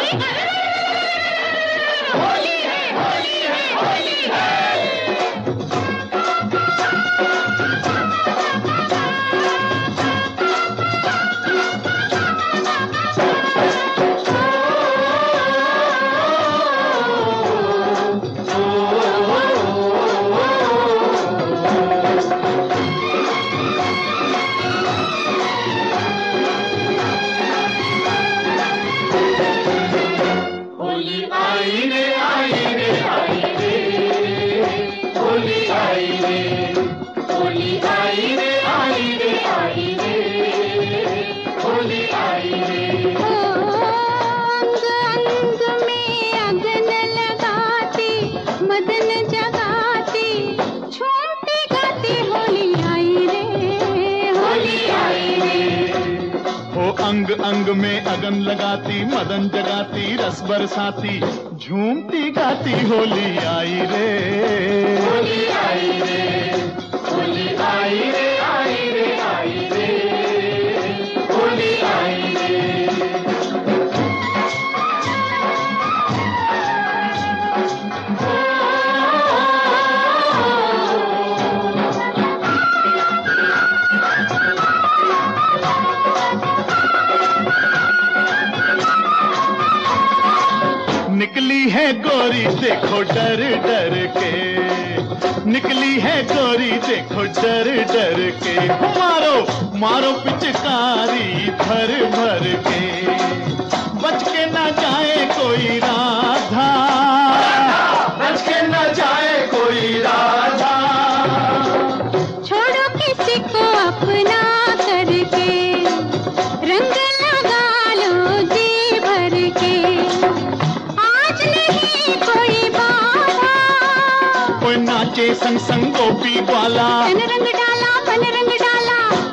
होली है, होली है, होली है। होली आई रे, आई रे, आई रे, होली आई रे, होली आई रे, आई रे, आई रे, होली आई रे। अंग अंग में अगन लगाती, मदन जगाती, झूमती गाती होली आई रे, होली आई रे। हो अंग अंग में अगन लगाती, मदन जगाती, रस बरसाती, झूमती गाती होली आई रे, होली आई रे, होली आई रे, आई रे, आई रे, होली आई रे। निकली है गोरी देखो डर डर के, निकली है गोरी देखो डर डर के, मारो मारो पिचकारी भर भर के, बच के ना जाए कोई राधा, बच के न जाए कोई राधा। छोड़ो किसी को अपना करके, रंग लगा लो जी भर के, आज नहीं कोई बाधा। कोई नाचे संग संग गोपी वाला, तन रंग डाला, मन रंग डाला,